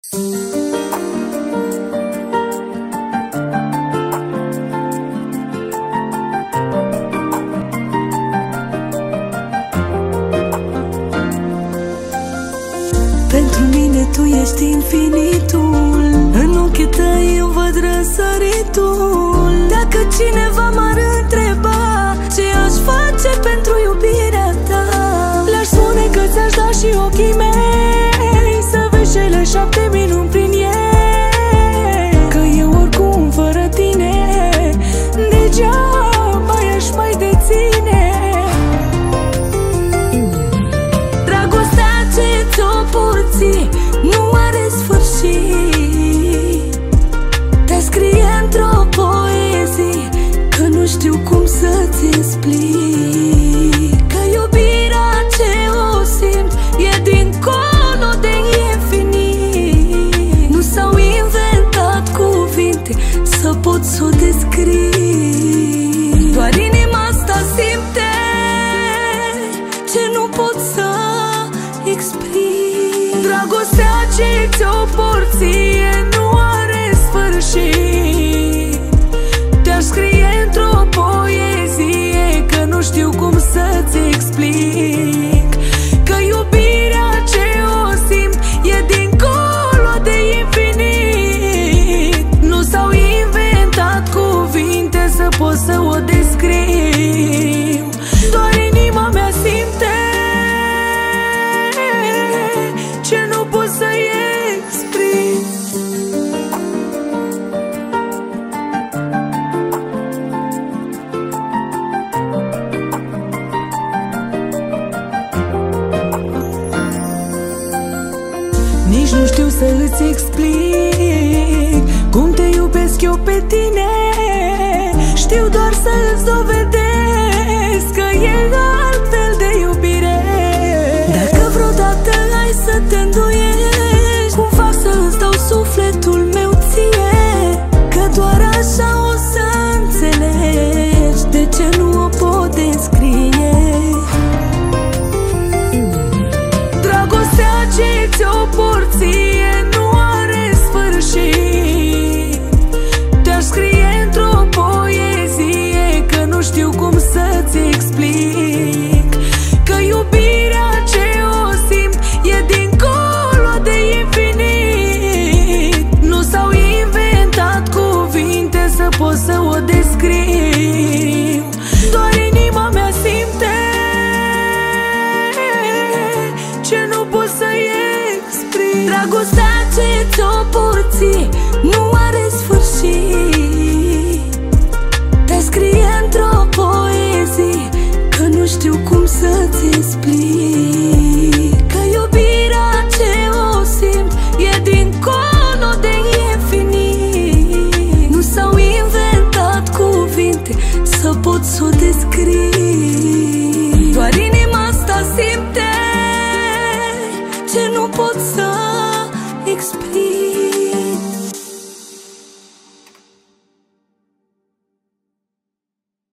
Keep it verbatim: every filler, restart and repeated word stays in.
Pentru mine tu ești infinitul, în ochii tăi eu văd răsăritul. Dacă cineva m-ar întreba ce aș face pentru iubirea ta, le-aș spune că ți-aș da și ochii mei, să vezi cele șapte minuni prin ei. Că eu oricum fără tine degeaba aș mai deține. Dragostea ce ți-o porți nu are sfârșit. Te scrie într-o poezie că nu știu cum să-ți explic. Că iubirea ce o simt e dincolo de infinit. Nu s-au inventat cuvinte să pot să o descriu. Doar inima asta simte ce nu pot să exprim. Dragostea ce ți-o porție nu are sfârșit. Te-aș scrie într-o poezie că nu știu cum să-ți explic. Că iubirea ce o simt e dincolo de infinit. Nu s-au inventat cuvinte să pot să o descriu. Doar inima mea simte ce nu pot să-i exprim. Nici nu știu să îți explic cum te iubesc eu pe tine. Știu doar să îți dovedesc că e altfel de iubire. Dacă vreodată ai să te îndoiești cum fac să îți dau sufletul meu ție, că doar așa o să înțelegi de ce nu o pot descrie. Dragostea ce ți-o porție nu are sfârșit. Te-aș scrie într-o poezie că nu știu cum să-ți explic. Că iubirea ce o simt e dincolo de infinit. Nu s-au inventat cuvinte să pot să o descriu. Doar inima mea simte ce nu pot să-i exprim. Dragostea ce ți-o porți nu are sfârșit. Te scrie într-o poezie că nu știu cum să-ți explic. Că iubirea ce o simt e dincolo de infinit. Nu s-au inventat cuvinte să pot să o descriu.